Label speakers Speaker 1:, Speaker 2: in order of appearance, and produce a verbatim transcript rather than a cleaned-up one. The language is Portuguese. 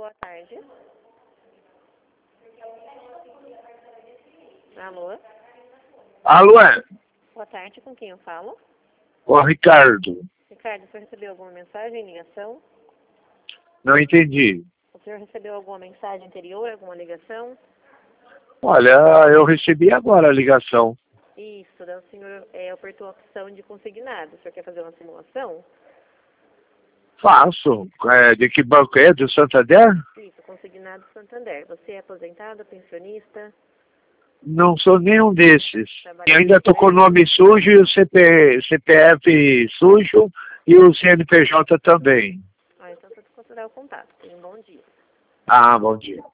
Speaker 1: boa tarde. Alô?
Speaker 2: Alô, é?
Speaker 1: Boa tarde, com quem eu falo?
Speaker 2: Ô, Ricardo.
Speaker 1: Ricardo, o senhor recebeu alguma mensagem, ligação?
Speaker 2: Não entendi.
Speaker 1: O senhor recebeu alguma mensagem anterior, alguma ligação?
Speaker 2: Olha, eu recebi agora a ligação.
Speaker 1: Isso, daí o senhor é, apertou a opção de consignado. O senhor quer fazer uma simulação?
Speaker 2: Faço. É, de que banco é? Do Santander?
Speaker 1: Isso, consignado Santander. Você é aposentado, pensionista?
Speaker 2: Não sou nenhum desses.
Speaker 1: Trabalha
Speaker 2: E
Speaker 1: na
Speaker 2: ainda estou com o
Speaker 1: empresa?
Speaker 2: nome sujo e o C P, C P F sujo e o C N P J também.
Speaker 1: Ah, então você considerar o contato. Tenha um bom dia.
Speaker 2: Ah, bom dia.